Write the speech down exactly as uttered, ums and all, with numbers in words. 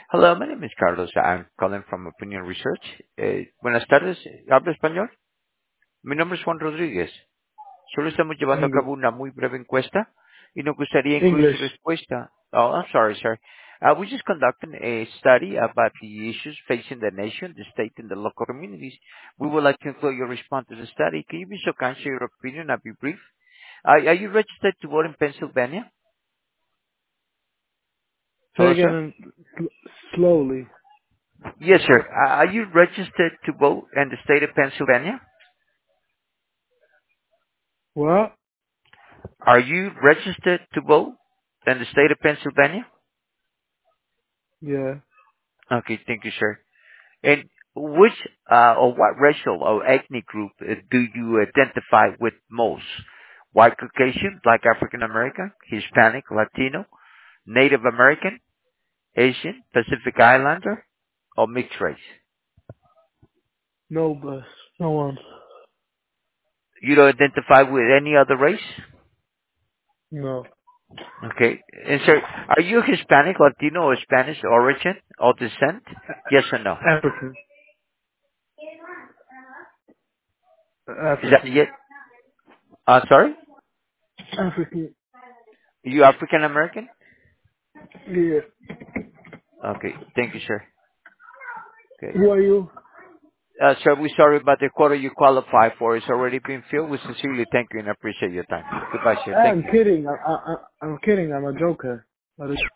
Hello, my name is Carlos. I'm calling from Opinion Research. Eh, buenas tardes. ¿Habla español? Mi nombre es Juan Rodríguez. Solo estamos llevando a English. cabo una muy breve encuesta y nos gustaría incluir English. su respuesta. Oh, I'm sorry, sir. Uh, we're just conducting a study about the issues facing the nation, the state, and the local communities. We would like to include your response to the study. Can you be so kind, share your opinion, and be brief? Uh, are you registered to vote in Pennsylvania? Say Hello, again sir? and sl- slowly. Yes, sir. Uh, are you registered to vote in the state of Pennsylvania? What? Are you registered to vote in the state of Pennsylvania? Yeah. Okay, thank you, sir. And which uh, or what racial or ethnic group uh, do you identify with most? White Caucasian, Black African American, Hispanic, Latino, Native American, Asian, Pacific Islander, or mixed race? No bus. No one. You don't identify with any other race? No. Okay. And sir, are you Hispanic, Latino, or Spanish origin or descent? Yes or no? African. Is that African. yet? Uh, sorry? African. You African American? Yeah. Okay. Thank you, sir. Okay. Who are you? Uh, sir, we're sorry about the quota you qualify for. It's already been filled. We sincerely thank you and appreciate your time. Goodbye, sir. Thank I'm you. kidding. I, I, I, I'm kidding. I'm a joker. But it's